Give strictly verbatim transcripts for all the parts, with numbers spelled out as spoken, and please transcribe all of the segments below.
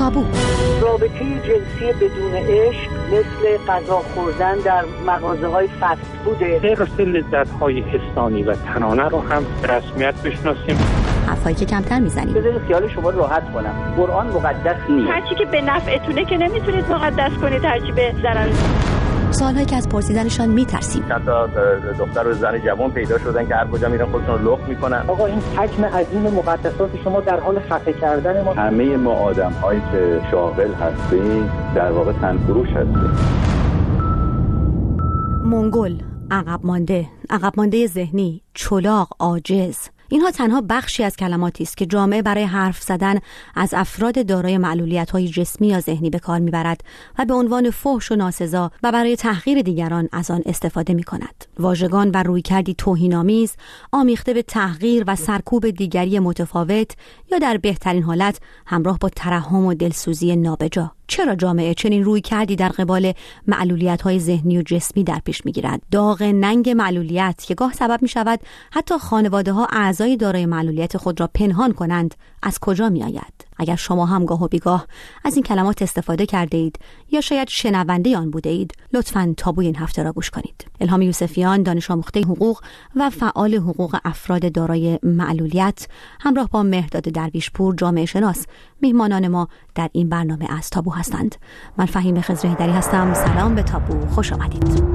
تابو. رابطه جنسی بدون عشق مثل غذا خوردن در مغازه‌های فست فوده. حفظ لذت‌های حسانی و تنانه رو هم رسمیت بشناسیم. حرفایی که کمتر میزنیم. بذارید خیال شما راحت کنم. قرآن مقدس نیست. هرچی که به نفعتونه که نمیتونید مقدس کنید، هرچی به ضرر. سوالهایی که از پرسیدنشان میترسیم. چند تا دختر و زن جوان پیدا شدن که هر کجا میرن خودشون رو لخت میکنن. آقا این حجم عظیم مقدسات شما در حال خفه کردن ما. همه ما آدم‌هایی که شاغل هستیم در واقع تنفروش هستیم. منگول، عقب مانده، عقب مانده ذهنی، چلاق، عاجز. اینها تنها بخشی از کلماتی است که جامعه برای حرف زدن از افراد دارای معلولیت‌های جسمی یا ذهنی به کار می‌برد و به عنوان فحش و ناسزا و برای تحقیر دیگران از آن استفاده می‌کند. واژگان و رویکردی توهین‌آمیز آمیخته به تحقیر و سرکوب دیگری متفاوت یا در بهترین حالت همراه با ترحم و دلسوزی نابجا. چرا جامعه چنین روی کردی در قبال معلولیت‌های ذهنی و جسمی در پیش می‌گیرد؟ داغ ننگ معلولیت که گاه سبب می‌شود حتی خانواده‌ها اعضای دارای معلولیت خود را پنهان کنند، از کجا می‌آید؟ اگر شما هم گاه و بیگاه از این کلمات استفاده کرده اید یا شاید شنونده آن بوده اید، لطفاً تابوی این هفته را گوش کنید. الهام یوسفیان، دانش آموخته حقوق و فعال حقوق افراد دارای معلولیت، همراه با مهرداد درویشپور، جامعه شناس، میهمانان ما در این برنامه از تابو هستند. من فهیم خضرهیدری هستم. سلام به تابو، خوش آمدید.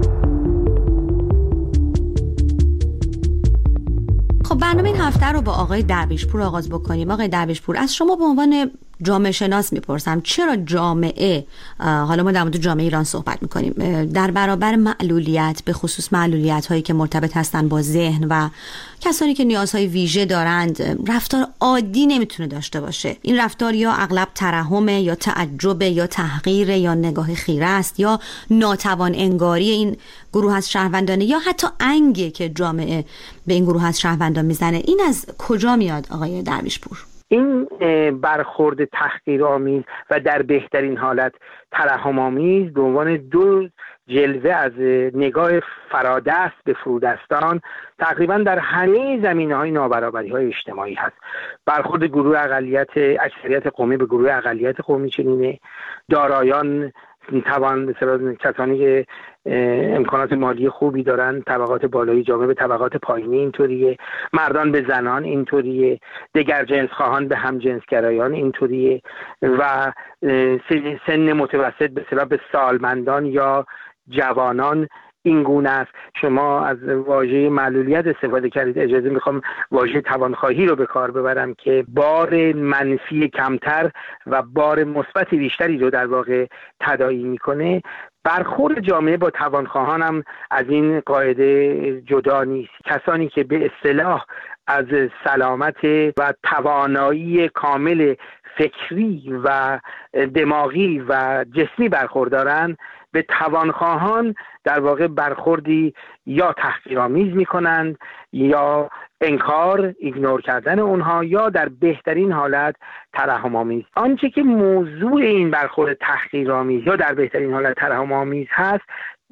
خب برنامه این هفته رو با آقای درویشپور آغاز بکنیم. آقای درویشپور، از شما به عنوان جامعه شناس میپرسم چرا جامعه، حالا ما در مورد جامعه ایران صحبت میکنیم، در برابر معلولیت، به خصوص معلولیت هایی که مرتبط هستن با ذهن و کسانی که نیازهای ویژه دارند، رفتار عادی نمیتونه داشته باشه؟ این رفتار یا اغلب ترحمه یا تعجب یا تحقیر یا نگاه خیره است یا ناتوان انگاری این گروه از شهروندان یا حتی انگی که جامعه به این گروه از شهروندان میزنه. این از کجا میاد آقای درویشپور؟ این برخورد تحقیرآمیز و در بهترین حالت ترحم‌آمیز به عنوان دو جلوه از نگاه فرادست به فرودستان تقریبا در همه زمینه‌های نابرابری‌های اجتماعی هست. برخورد گروه اقلیت اکثریت قومی به گروه اقلیت قومی چنینه. دارایان توان مثلا کسانی که امکانات مالی خوبی دارن، طبقات بالایی جامعه به طبقات پایینی اینطوریه، مردان به زنان اینطوریه، دیگر جنس خواهان به هم جنسگرایان اینطوریه و سن متوسط به اصطلاح به سالمندان یا جوانان این گونه است. شما از واژه معلولیت استفاده کردید، اجازه میخوام واژه توانخواهی رو به کار ببرم که بار منفی کمتر و بار مثبت بیشتری رو در واقع تداعی میکنه. برخورد جامعه با توانخواهان هم از این قاعده جدا نیست. کسانی که به اصطلاح از سلامت و توانایی کامل فکری و دماغی و جسمی برخوردارن، به توانخواهان در واقع برخوردی یا تحقیرآمیز میکنند یا انکار، ایگنور کردن اونها یا در بهترین حالت ترحم‌آمیز. آنچه که موضوع این برخورد تحقیرآمیز یا در بهترین حالت ترحم‌آمیز هست،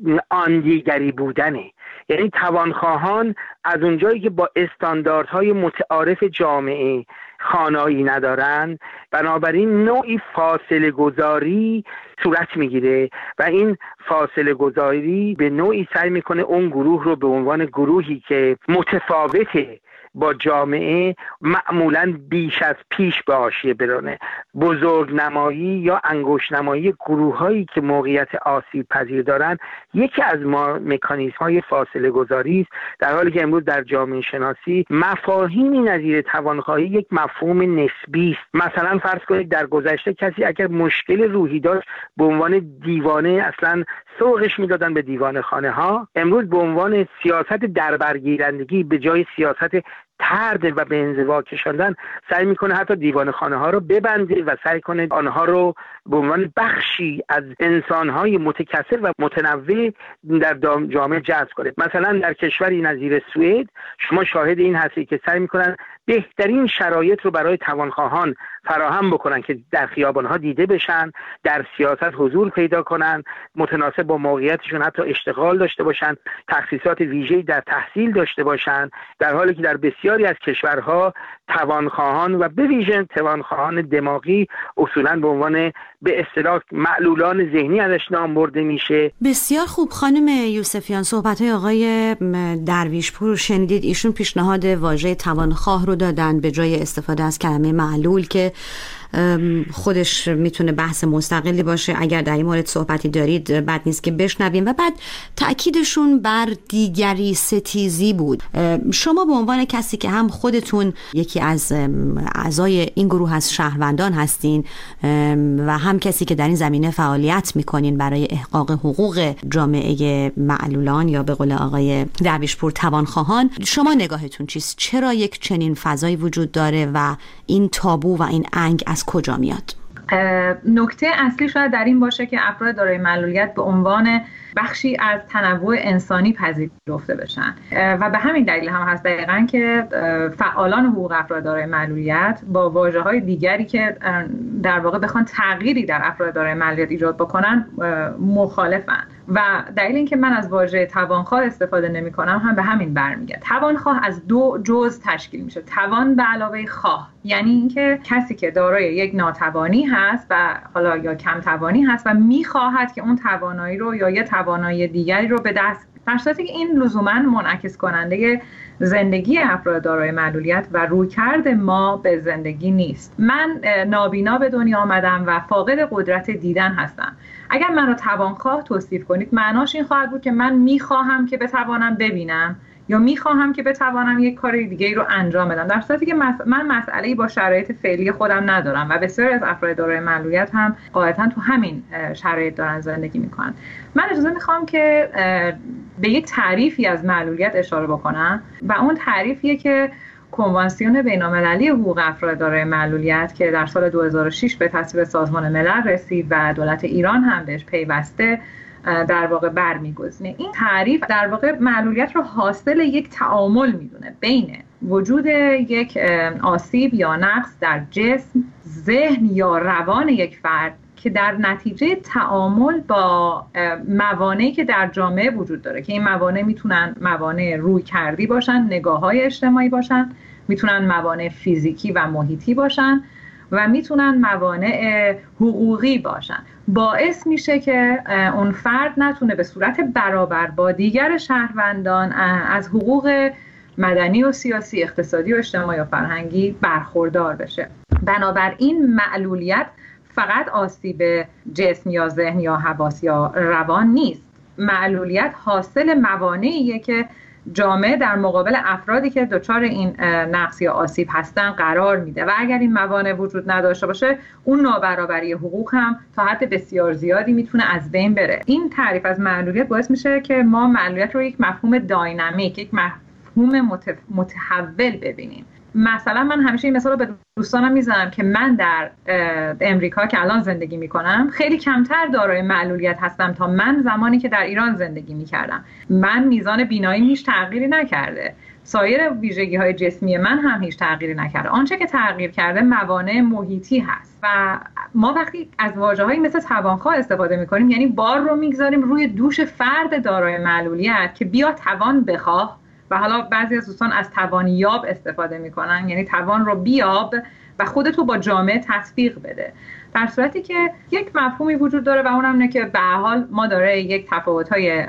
آن دیگری بودنه. یعنی توانخواهان از اونجایی که با استانداردهای متعارف جامعه خانایی ندارن، بنابراین نوعی فاصله گذاری صورت میگیره و این فاصله گذاری به نوعی سعی میکنه اون گروه رو به عنوان گروهی که متفاوته با جامعه معمولاً بیش از پیش به حاشیه برانه. بزرگ نمایی یا انگشت نمایی گروه هایی که موقعیت آسیب پذیر دارن یکی از ما مکانیزم های فاصله گذاری است، در حالی که امروز در جامعه شناسی مفاهیمی نظیر توانخواهی یک مفهوم نسبی است. مثلا فرض کنید در گذشته کسی اگر مشکل روحی داشت به عنوان دیوانه اصلا سوقش میدادن به دیوانه خانه ها، امروز به عنوان سیاست دربرگیرندگی به جای سیاست طرد و به انزوا کشاندن سعی میکنه حتی دیوانه خانه ها رو ببنده و سعی کنه آنها رو به عنوان بخشی از انسانهای متکثر و متنوع در جامعه جذب کنه. مثلا در کشوری نظیر سوئد شما شاهد این هستی که سعی میکنن بهترین شرایط رو برای توانخواهان فراهم بکنن که در خیابانها دیده بشن، در سیاست حضور پیدا کنن، متناسب با موقعیتشون حتی اشتغال داشته باشن، تخصیصات ویژه‌ای در تحصیل داشته باشن، در حالی که در بسیار بسیاری از کشورها توانخواهان و به ویژه توانخواهان دماغی اصولاً به عنوان به اصطلاح معلولان ذهنی ازش نام برده میشه. بسیار خوب خانم یوسفیان، صحبت‌های آقای درویشپور شنیدید. ایشون پیشنهاد واژه توانخواه رو دادن به جای استفاده از کلمه معلول که خودش میتونه بحث مستقلی باشه. اگر در این مورد صحبتی دارید بد نیست که بشنویم. و بعد تأکیدشون بر دیگری ستیزی بود. شما به عنوان کسی که هم خودتون یکی از اعضای این گروه از شهروندان هستین و هم کسی که در این زمینه فعالیت میکنین برای احقاق حقوق جامعه معلولان یا به قول آقای درویشپور توانخواهان، شما نگاهتون چیست؟ چرا یک چنین فضایی وجود داره و این تابو و این انگ از کجا میاد؟ نکته اصلی شاید در این باشه که افراد دارای معلولیت به عنوان بخشی از تنوع انسانی پذیرفته بشن و به همین دلیل هم هست دقیقاً که فعالان حقوق افراد دارای معلولیت با واژه‌های دیگری که در واقع بخوان تغییری در افراد دارای معلولیت ایجاد بکنن مخالفن و دلیل اینکه من از واژه توانخواه استفاده نمی‌کنم هم به همین برمیگرده. توانخواه از دو جزء تشکیل میشه. توان به علاوه خواه، یعنی اینکه کسی که دارای یک ناتوانی هست و حالا یا کم توانی هست و می‌خواهد که اون توانایی رو یا یه توانایی دیگری رو به دست، در صورتی که این لزوماً منعکس کننده زندگی افراد دارای معلولیت و رویکرد ما به زندگی نیست. من نابینا به دنیا آمدم و فاقد قدرت دیدن هستم. اگر من رو توانخواه توصیف کنید معناش این خواهد بود که من میخواهم که بتوانم ببینم یا میخواهم که بتوانم یک کار دیگه رو انجام بدم، در صورتی که من مسئله‌ای با شرایط فعلی خودم ندارم و بسیاری از افراد دارای معلولیت هم غالباً تو همین شرایط دارن زندگی میکنن. من اجازه میخوام که به یک تعریفی از معلولیت اشاره بکنم و اون تعریفیه که کنوانسیون بین‌المللی حقوق افراد دارای معلولیت که در سال دو هزار و شش به تصویب سازمان ملل رسید و دولت ایران هم بهش پیوسته در واقع برمیگزینه. این تعریف در واقع معلولیت رو حاصل یک تعامل میدونه بین وجود یک آسیب یا نقص در جسم، ذهن یا روان یک فرد که در نتیجه تعامل با موانعی که در جامعه وجود داره که این موانع میتونن موانع رویکردی باشن، نگاه‌های اجتماعی باشن، میتونن موانع فیزیکی و محیطی باشن و میتونن موانع حقوقی باشن، باعث میشه که اون فرد نتونه به صورت برابر با دیگر شهروندان از حقوق مدنی و سیاسی، اقتصادی و اجتماعی و فرهنگی برخوردار بشه. بنابراین معلولیت فقط آسیب جسم یا ذهن یا حواس یا روان نیست. معلولیت حاصل موانعیه که جامعه در مقابل افرادی که دچار این نقص یا آسیب هستن قرار میده و اگر این موانع وجود نداشته باشه اون نابرابری حقوق هم تا حد بسیار زیادی میتونه از بین بره. این تعریف از معلولیت باعث میشه که ما معلولیت رو یک مفهوم داینامیک، یک مفهوم متحول ببینیم. مثلا من همیشه این مثال رو به دوستانم میزنم که من در امریکا که الان زندگی میکنم خیلی کمتر دارای معلولیت هستم تا من زمانی که در ایران زندگی میکردم. من میزان بیناییم هیچ تغییری نکرده، سایر ویژگی های جسمی من هم هیچ تغییری نکرده. آنچه که تغییر کرده موانع محیطی هست و ما وقتی از واژه‌هایی مثل توانخواه استفاده میکنیم یعنی بار رو میگذاریم روی دوش فرد دارای معلولیت که بیا توان بخواه، و حالا بعضی از دوستان از توانیاب استفاده میکنن، یعنی توان رو بیاب و خودتو با جامعه تطبیق بده، در صورتی که یک مفهومی وجود داره و اونم اینه که به هر حال ما داره یک تفاوت‌های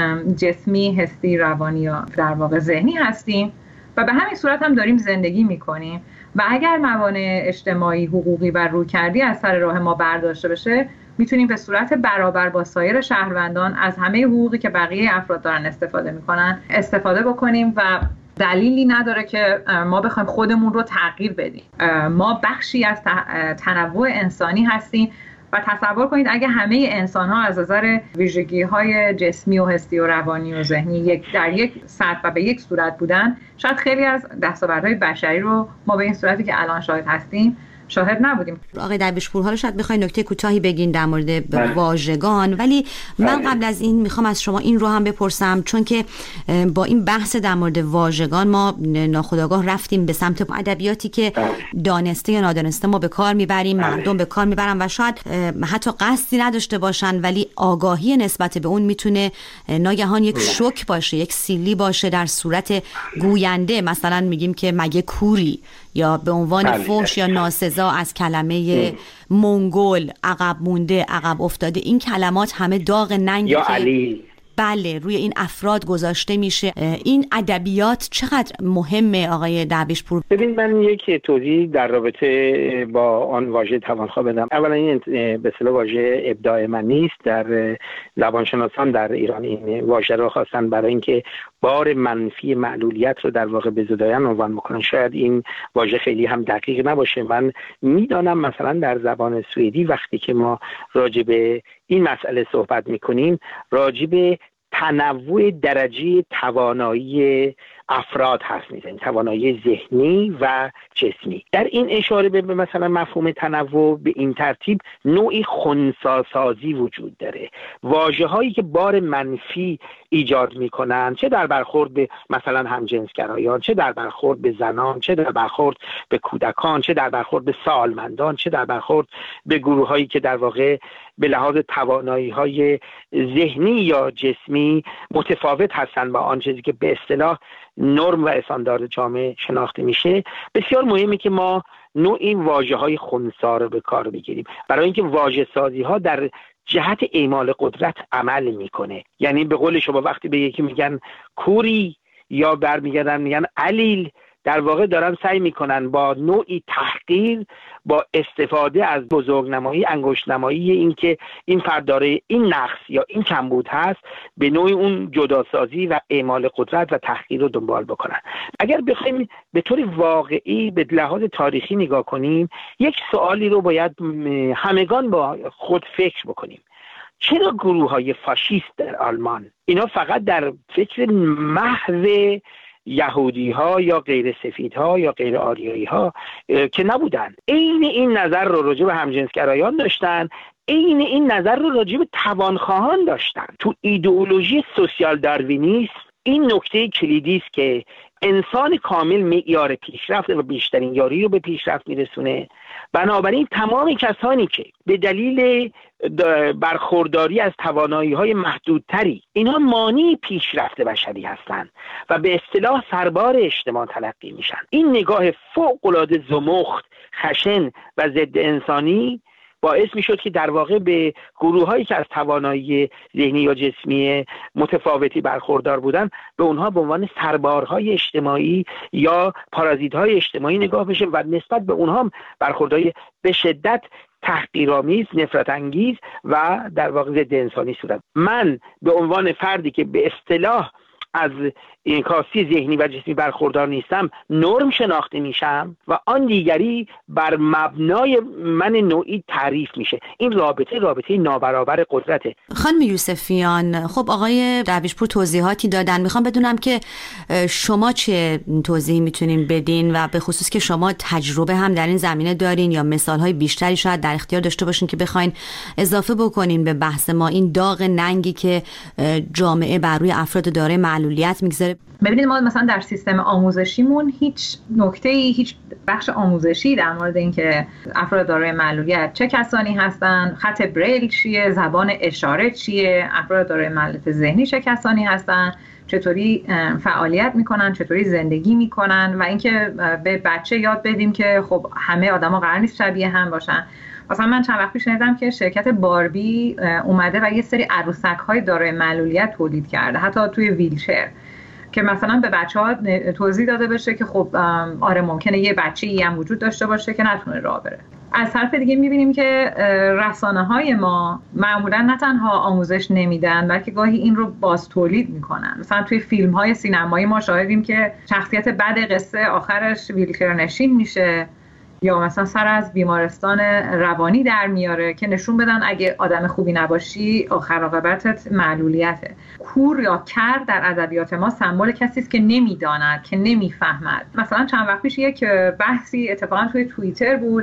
جسمی، حسی، روانی یا در واقع ذهنی هستیم و به همین صورت هم داریم زندگی میکنیم و اگر موانع اجتماعی، حقوقی و رویکردی از سر راه ما برداشته بشه میتونیم به صورت برابر با سایر شهروندان از همه حقوقی که بقیه افراد دارن استفاده میکنن استفاده بکنیم و دلیلی نداره که ما بخوایم خودمون رو تغییر بدیم. ما بخشی از تنوع انسانی هستیم و تصور کنید اگه همه انسان ها از نظر ویژگی های جسمی و حسی و روانی و ذهنی یک در یک سطح و به یک صورت بودن، شاید خیلی از دستاوردهای بشری رو ما به این صورتی که الان شاهد هستیم شاهد نبودیم. آقای درویشپور، حالا شاید بخواید نکته کوتاهی بگین در مورد واژگان، ولی من قبل از این میخوام از شما این رو هم بپرسم، چون که با این بحث در مورد واژگان ما ناخودآگاه رفتیم به سمت ادبیاتی که دانسته یا نادانسته ما به کار میبریم، مردم به کار میبرن و شاید حتی قصدی نداشته باشن، ولی آگاهی نسبت به اون میتونه ناگهان یک شوک باشه، یک سیلی باشه در صورت گوینده. مثلا میگیم که مگه کوری، یا به عنوان فحش یا ناسزا از کلمه منگول، عقب مونده، عقب افتاده. این کلمات همه داغ ننگی یا که علی بله روی این افراد گذاشته میشه. این ادبیات چقدر مهمه آقای درویشپور؟ ببین، من یک توضیح در رابطه با آن واژه توانخواه بدم. اولا این به اصطلاح واژه ابداع من نیست. در زبانشناسان در ایران این واژه رو خواستن برای اینکه بار منفی معلولیت رو در واقع به زدایان عنوان میکنن. شاید این واژه خیلی هم دقیق نباشه. من میدانم مثلا در زبان سوئدی وقتی که ما راجع به این مسئله صحبت میکنیم، راجع به تنوع درجه توانایی افراد هست میزنیم، توانایی ذهنی و جسمی. در این اشاره به مثلا مفهوم تنوع به این ترتیب نوعی خنثی‌سازی وجود داره. واژه هایی که بار منفی ایجاد میکنن، چه در برخورد به مثلا همجنسگرایان، چه در برخورد به زنان، چه در برخورد به کودکان، چه در برخورد به سالمندان، چه در برخورد به گروه هایی که در واقع به لحاظ توانایی های ذهنی یا جسمی متفاوت هستند با آن چیزی که به اصطلاح نرم و استاندارد جامعه شناخته میشه، بسیار مهمه که ما نوعی واژه‌های خنثی رو به کار بگیریم، برای اینکه واژه سازی ها در جهت اعمال قدرت عمل میکنه. یعنی به قول شما وقتی به یکی میگن کوری یا برمیگردن میگن علیل، در واقع دارن سعی میکنن با نوعی تحقیر، با استفاده از بزرگنمایی، انگشتنمایی، این که این فرد داره این نقص یا این کمبود هست، به نوعی اون جداسازی و اعمال قدرت و تحقیر رو دنبال بکنن. اگر بخوایم به طور واقعی به لحاظ تاریخی نگاه کنیم، یک سوالی رو باید همگان با خود فکر بکنیم. چرا گروه های فاشیست در آلمان اینا فقط در فکر محو یهودی ها یا غیر سفید ها یا غیر آریایی ها که نبودن، عین این نظر رو راجع به همجنسگرایان داشتن، عین این نظر رو راجع به توانخواهان داشتن. تو ایدئولوژی سوسیال داروینیسم این نکته کلیدی است که انسان کامل معیار پیشرفت و بیشترین یاری رو به پیشرفت میرسونه. بنابراین تمام کسانی که به دلیل برخورداری از توانایی‌های محدودتری اینها مانع پیشرفت بشری هستند و به اصطلاح سربار اجتماع تلقی میشن. این نگاه فوق‌العاده زمخت، خشن و ضد انسانی باعث می شد که در واقع به گروه هایی که از توانایی ذهنی یا جسمی متفاوتی برخوردار بودن، به اونها به عنوان سربارهای اجتماعی یا پارازیت‌های اجتماعی نگاه بشه و نسبت به اونها برخوردهای به شدت تحقیرآمیز، نفرت انگیز و در واقع ضد انسانی صورت. من به عنوان فردی که به اصطلاح از انعکاسی ذهنی و جسمی برخوردار نیستم، نرم شناخته میشم و آن دیگری بر مبنای من نوعی تعریف میشه. این رابطه رابطه نابرابر قدرته. خانم یوسفیان، خب آقای درویشپور توضیحاتی دادن، میخوام بدونم که شما چه توضیحی میتونین بدین و به خصوص که شما تجربه هم در این زمینه دارین یا مثالهای بیشتری شاید در اختیار داشته باشین که بخواین اضافه بکنین به بحث ما، این داغ ننگی که جامعه بر روی افراد دارای معلولیت میگذاره. ببینید، ما مثلا در سیستم آموزشیمون هیچ نکته‌ای، هیچ بخش آموزشی در مورد اینکه افراد دارای معلولیت چه کسانی هستن، خط بریل چیه، زبان اشاره چیه، افراد دارای معلولیت ذهنی چه کسانی هستن، چطوری فعالیت میکنن، چطوری زندگی میکنن و اینکه به بچه یاد بدیم که خب همه آدما قرار نیست شبیه هم باشن. مثلا من چند وقت پیش شنیدم که شرکت باربی اومده و یه سری عروسک‌های دارای معلولیت تولید کرده، حتی توی ویلچر، که مثلا به بچه‌ها توضیح داده بشه که خب آره ممکنه یه بچه‌ای هم وجود داشته باشه که نتونه راه بره. از طرف دیگه می‌بینیم که رسانه‌های ما معمولاً نه تنها آموزش نمیدن، بلکه گاهی این رو باز تولید میکنن. مثلا توی فیلم‌های سینمایی ما شاهدیم که شخصیت بد قصه آخرش ویلچر نشین میشه یا مثلا سر از بیمارستان روانی در میاره که نشون بدن اگه آدم خوبی نباشی آخر عاقبتت معلولیته. کور یا کر در ادبیات ما سمبل کسی است که نمیداند، که نمیفهمد. مثلا چند وقت پیش یک بحثی اتفاقا توی توییتر بود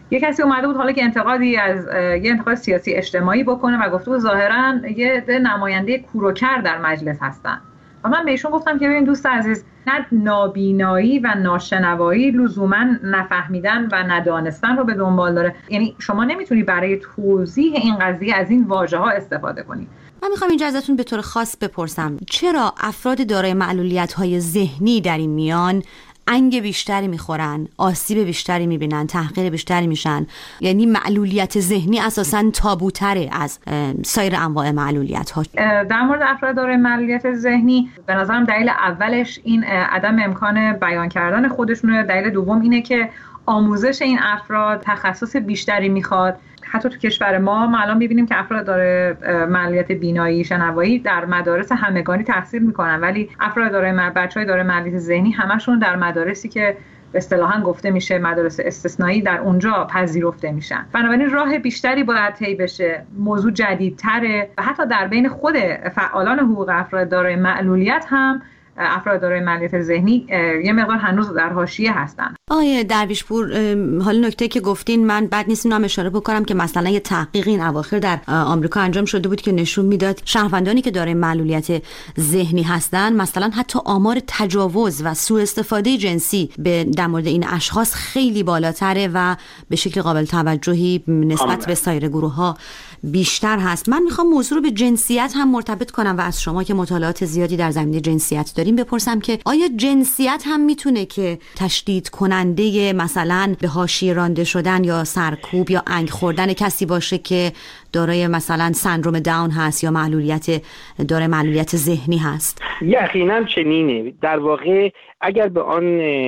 یه کسی اومده بود حالا که انتقادی از یه انتقاد سیاسی اجتماعی بکنه و گفته بود ظاهراً یه نماینده کوروکر در مجلس هستن و من بهشون گفتم که ببین دوست عزیز، نه نابینایی و ناشنوایی لزوما نفهمیدن و ندانستن رو به دنبال داره. یعنی شما نمیتونی برای توضیح این قضیه از این واژه ها استفاده کنی. من میخوام اینجا ازتون به طور خاص بپرسم چرا افراد دارای معلولیت‌های ذهنی در این میان انگ بیشتری میخورن، آسیب بیشتری میبینن، تحقیر بیشتری میشن؟ یعنی معلولیت ذهنی اساساً تابوتره از سایر انواع معلولیت ها. در مورد افراد دارای معلولیت ذهنی به نظرم دلیل اولش این عدم امکان بیان کردن خودشونه. دلیل دوم اینه که آموزش این افراد تخصص بیشتری میخواد. حتی تو کشور ما ما الان می‌بینیم که افراد داره معلولیت بینایی، شنوایی در مدارس همگانی تحصیل میکنن، ولی افراد داره بچهای داره معلولیت ذهنی همشون در مدارسی که به اصطلاحاً گفته میشه مدارس استثنایی در اونجا پذیرفته میشن. بنابراین راه بیشتری باید طی بشه، موضوع جدیدتره و حتی در بین خود فعالان حقوق افراد دارای معلولیت هم افراد دارای معلولیت ذهنی یه مقدار هنوز در حاشیه هستن. آیه درویشپور، حالا نکته که گفتین من بد نیست اینو هم اشاره بکنم که مثلا یه تحقیق این اواخر در آمریکا انجام شده بود که نشون میداد شهروندانی که دارای معلولیت ذهنی هستن مثلا حتی آمار تجاوز و سوء استفاده جنسی به در مورد این اشخاص خیلی بالاتره و به شکل قابل توجهی نسبت به سایر گروه‌ها بیشتر هست. من میخوام موضوع رو به جنسیت هم مرتبط کنم و از شما که مطالعات زیادی در زمینه جنسیت داریم بپرسم که آیا جنسیت هم میتونه که تشدید کننده مثلا به حاشیه رانده شدن یا سرکوب یا انگ خوردن کسی باشه که دارای مثلا سندروم داون هست یا معلولیت داره معلولیت ذهنی هست؟ یقینا چنینه. در واقع اگر به آن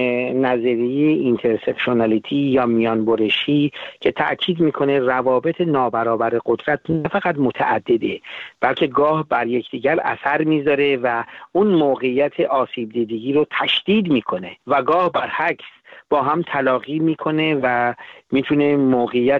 نظریه اینترسکشنالیتی یا میانبرشی که تأکید میکنه روابط نابرابر قدرت نه فقط متعدده بلکه گاه بر یکدیگر اثر میذاره و اون موقعیت آسیب دیدگی رو تشدید میکنه و گاه برعکس با هم تلاقی میکنه و میتونه موقعیت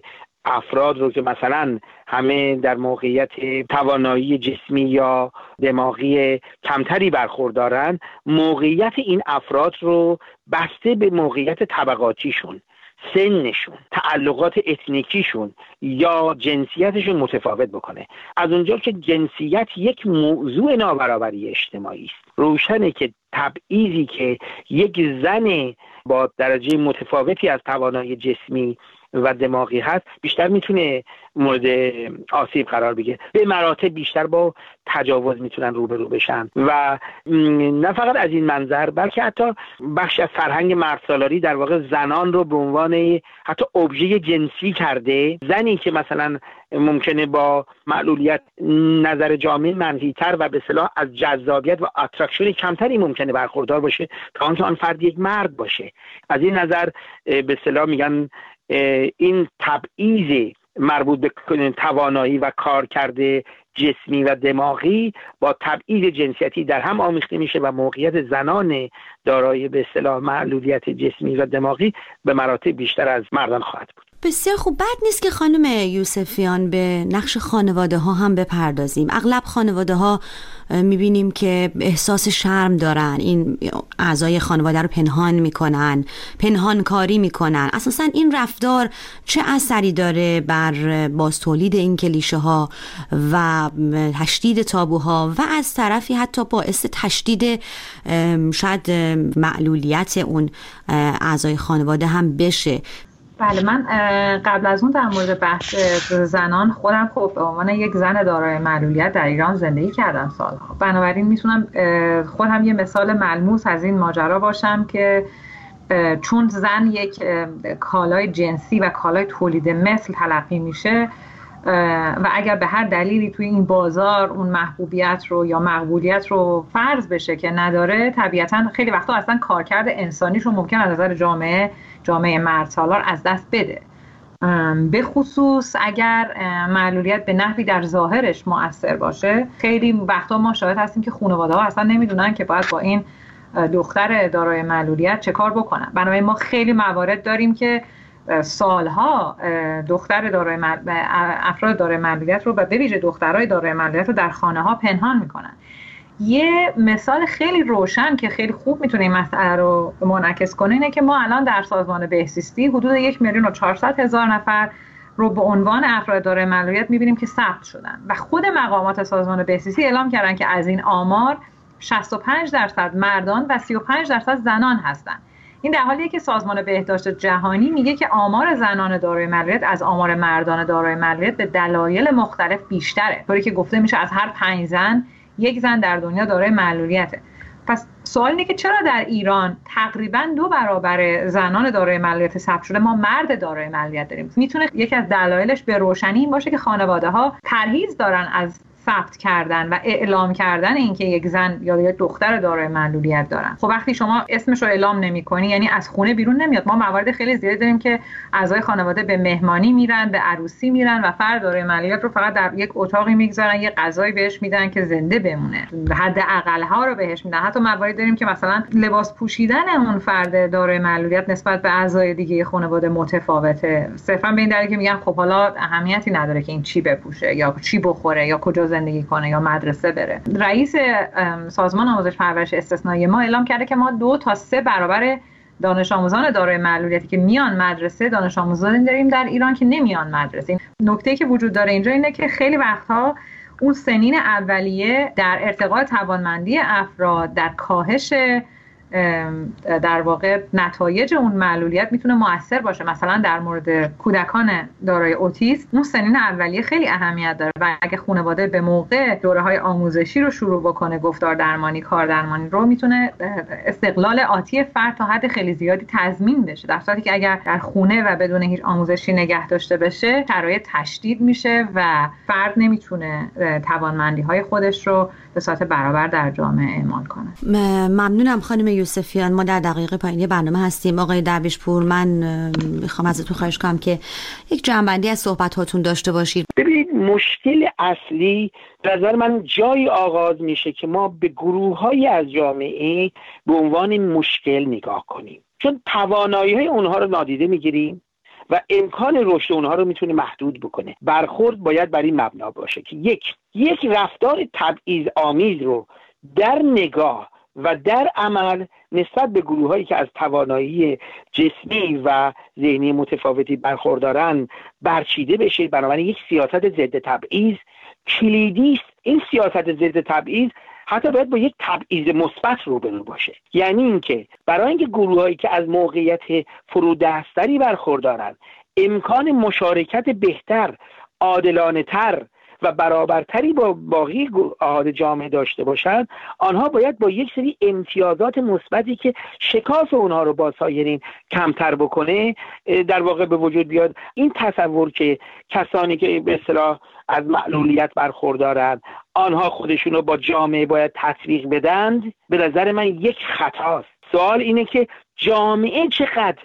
افراد رو که مثلا همه در موقعیت توانایی جسمی یا دماغی کمتری برخوردارن، موقعیت این افراد رو بسته به موقعیت طبقاتیشون، سنشون، تعلقات اتنیکیشون یا جنسیتشون متفاوت بکنه. از اونجا که جنسیت یک موضوع نابرابری اجتماعی است، روشنه که تبعیضی که یک زن با درجه متفاوتی از توانایی جسمی و دماغی هست بیشتر میتونه مورد آسیب قرار بگیره، به مراتب بیشتر با تجاوز میتونن روبرو بشن و نه فقط از این منظر بلکه حتی بخش از فرهنگ مردسالاری در واقع زنان رو به عنوان حتی ابژه جنسی کرده. زنی که مثلا ممکنه با معلولیت نظر جامعه منفی‌تر و به اصطلاح از جذابیت و اترکشن کمتری ممکنه برخوردار باشه تا آنکه آن فرد یک مرد باشه. از این نظر به اصطلاح میگن این تبعیض مربوط به توانایی و کارکرد جسمی و دماغی با تبعیض جنسیتی در هم آمیخته میشه و موقعیت زنان دارای به اصطلاح معلولیت جسمی و دماغی به مراتب بیشتر از مردان خواهد بود. بسیار خوب. بد نیست که خانم یوسفیان به نقش خانواده ها هم بپردازیم. اغلب خانواده ها میبینیم که احساس شرم دارن، این اعضای خانواده رو پنهان میکنن، پنهان کاری میکنن. اساسا این رفتار چه اثری داره بر باز تولید این کلیشه ها و تشدید تابوها و از طرفی حتی باعث تشدید شاید معلولیت اون اعضای خانواده هم بشه؟ بله، من قبل از اون در مورد بحث زنان خودم خب به عنوان یک زن دارای معلولیت در ایران زندگی کردم سالها، بنابراین میتونم خودم یه مثال ملموس از این ماجرا باشم که چون زن یک کالای جنسی و کالای تولید مثل تلقی میشه و اگر به هر دلیلی توی این بازار اون محبوبیت رو یا مقبولیت رو فرض بشه که نداره، طبیعتاً خیلی وقتا اصلا کارکرد انسانیش رو ممکن از نظر جامعه جامعه مردسالار از دست بده، به خصوص اگر معلولیت به نحوی در ظاهرش مؤثر باشه. خیلی وقتا ما شاهد هستیم که خانواده‌ها اصلا نمیدونن که باید با این دختر دارای معلولیت چه کار بکنن. بنابراین ما خیلی موارد داریم که سالها دختر دارای افراد دارای معلولیت رو و به ویژه دخترای دارای معلولیت رو در خانه‌ها پنهان میکنن. یه مثال خیلی روشن که خیلی خوب میتونه این مسئله رو منعکس کنه اینه که ما الان در سازمان بهزیستی حدود یک میلیون و چهارصد هزار نفر رو به عنوان افراد دارای معلولیت میبینیم که ثبت شدن و خود مقامات سازمان بهزیستی اعلام کردن که از این آمار شصت و پنج درصد مردان و سی و پنج درصد زنان هستن. این در حالیه که سازمان بهداشت جهانی میگه که آمار زنان دارای معلولیت از آمار مردان دارای معلولیت به دلایل مختلف بیشتره، طوری که گفته میشه از هر پنج زن یک زن در دنیا دارای معلولیته. پس سوال اینه که چرا در ایران تقریباً دو برابر زنان دارای معلولیت ثبت شده ما مرد دارای معلولیت داریم؟ میتونه یکی از دلایلش به روشنی این باشه که خانواده‌ها پرهیز دارن از ثبت کردن و اعلام کردن اینکه یک زن یا یک دختر دارای معلولیت دارن. خب وقتی شما اسمش رو اعلام نمی‌کنی یعنی از خونه بیرون نمیاد. ما موارد خیلی زیادی داریم که اعضای خانواده به مهمانی میرن، به عروسی میرن و فرد دارای معلولیت رو فقط در یک اتاقی میگذارن، یه غذایی بهش میدن که زنده بمونه، حداقل‌ها رو بهش میدن. حتی مواردی داریم که مثلا لباس پوشیدن اون فرد دارای معلولیت نسبت به اعضای دیگه خانواده متفاوته، صرفا به این دلیل که میگن خب حالا اهمیتی نداره که این چی بپوشه یا چی بخوره یا کجا زندگی کنه یا مدرسه بره. رئیس سازمان آموزش پرورش استثنایی ما اعلام کرده که ما دو تا سه برابر دانش آموزان دارای معلولیتی که میان مدرسه دانش آموزانی داریم در ایران که نمیان مدرسه. نکته‌ای که وجود داره اینجا اینه که خیلی وقتها اون سنین اولیه در ارتقاء توانمندی افراد، در کاهش در واقع نتایج اون معلولیت میتونه مؤثر باشه. مثلا در مورد کودکان دارای اوتیسم اون سنین اولیه خیلی اهمیت داره و اگه خانواده به موقع دوره‌های آموزشی رو شروع بکنه، گفتار درمانی، کار درمانی رو، میتونه استقلال آتی فرد تا حد خیلی زیادی تضمین بشه، در صورتی که اگر در خونه و بدون هیچ آموزشی نگه داشته بشه شرایط تشدید میشه و فرد نمیتونه توانمندی‌های خودش رو به صورت برابر در جامعه اعمال کنه. ممنونم خانم یوسفیان. ما در دقیقه پایانی برنامه هستیم. آقای درویشپور، من میخوام ازتون خواهش کنم که یک جمع‌بندی از صحبتاتون داشته باشید. ببینید مشکل اصلی به نظر من جای آغاز میشه که ما به گروه‌های از جامعه به عنوان مشکل نگاه کنیم، چون توانایی‌های اونها رو نادیده میگیریم و امکان رشد اونها رو میتونه محدود بکنه. برخورد باید بر این مبنا باشه که یک یک رفتار تبعیض آمیز رو در نگاه و در عمل نسبت به گروه‌هایی که از توانایی جسمی و ذهنی متفاوتی برخوردارن برچیده بشه. بنابراین یک سیاست ضد تبعیض کلیدی است. این سیاست ضد تبعیض حتی باید با یک تبعیض مثبت روبرو باشه، یعنی اینکه برای اینکه گروه‌هایی که از موقعیت فرودستری برخوردارن امکان مشارکت بهتر، عادلانه‌تر و برابرتری با باقی اعضای جامعه داشته باشند، آنها باید با یک سری امتیازات مثبتی که شکاف اونها رو با سایرین کمتر بکنه در واقع به وجود بیاد. این تصور که کسانی که به اصطلاح از معلولیت برخوردارند آنها خودشون رو با جامعه باید تطبیق بدند، به نظر من یک خطاست. سوال اینه که جامعه چقدر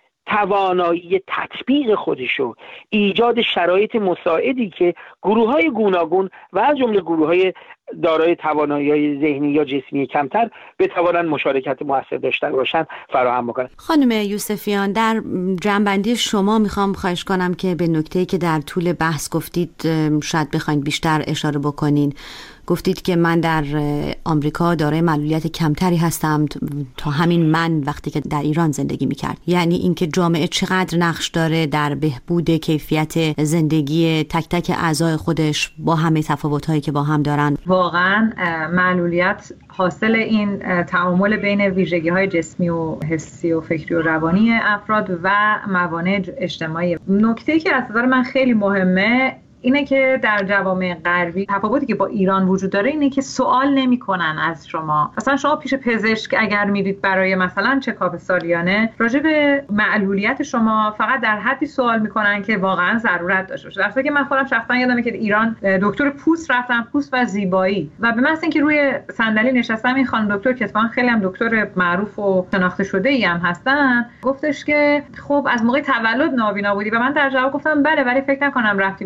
توانایی تطبیق خودشو، ایجاد شرایط مساعدی که گروه‌های گوناگون و از جمله گروه‌های دارای توانایی‌های ذهنی یا جسمی کمتر بتوانند مشارکت موثر داشته باشند فراهم بکنند. خانم یوسفیان، در جنبندی شما میخوام خواهش کنم که به نکته‌ای که در طول بحث گفتید شاید بخواید بیشتر اشاره بکنین. گفتید که من در آمریکا دارای معلولیت کمتری هستم تا همین من وقتی که در ایران زندگی میکرد. یعنی اینکه جامعه چقدر نقش داره در بهبود کیفیت زندگی تک تک اعضای خودش با همه تفاوت‌هایی که با هم دارن. واقعا معلولیت حاصل این تعامل بین ویژگی‌های جسمی و حسی و فکری و روانی افراد و موانع اجتماعی. نکته‌ای که از نظر من خیلی مهمه اینه که در جوامع غربی تفاوتی که با ایران وجود داره اینه که سوال نمی‌کنن از شما. مثلا شما پیش پزشک اگر میرید برای مثلا چکاپ سالیانه، راجع به معلولیت شما فقط در حدی سوال میکنن که واقعا ضرورت داشته باشه. در حالی که من خودم شخصا یادمه که ایران دکتر پوست رفتم، پوست و زیبایی، و به محض اینکه روی صندلی نشستم این خانم دکتر که اتفاقا خیلی هم دکتر معروف و شناخته شده‌ای هم هستن، گفتش که خب از موقع تولد نابینا بودی؟ و من در جواب گفتم بله، ولی فکر نکنم رفتی به پوست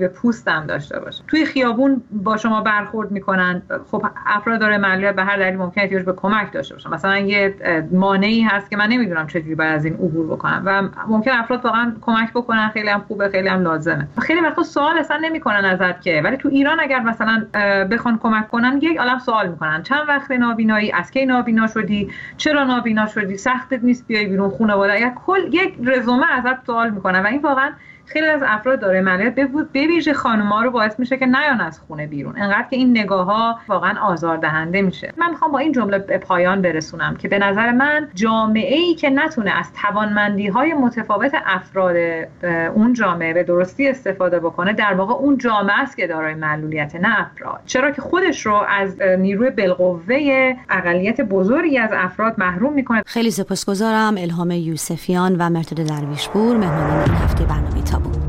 هم داشته باشه. توی خیابون با شما برخورد میکنن، خب افراد دارای معلولیت به هر دلیل ممکنه احتیاج به کمک داشته باشن. مثلا یه مانعی هست که من نمیدونم چجوری باید از این عبور بکنم و ممکن افراد واقعا کمک بکنن، خیلی هم خوبه، خیلی هم لازمه. خیلی وقتا سوال اصلا نمیکنن ازت که، ولی تو ایران اگر مثلا بخوان کمک کنن یک عالم سوال میکنن. چند وقت نابینایی؟ از کی نابینا شدی؟ چرا نابینا شدی؟ سختت نیست بیای بیرون؟ خانواده یا کل یک رزومه ازت سوال میکنن و این واقعا خیلی از افراد دارای معلولیت به ویژه خانم‌ها رو باعث میشه که نیان از خونه بیرون، انقدر که این نگاه‌ها واقعا آزاردهنده میشه. من میخوام با این جمله به پایان برسونم که به نظر من جامعه‌ای که نتونه از توانمندی‌های متفاوت افراد اون جامعه به درستی استفاده بکنه، در واقع اون جامعه است که دارای معلولیت، نه افراد. چرا که خودش رو از نیروی بالقوه اقلیت بزرگی از افراد محروم میکنه. خیلی سپاسگزارم الهام یوسفیان و مرتضی درویشپور، مهمانان این هفته برنامه تابو.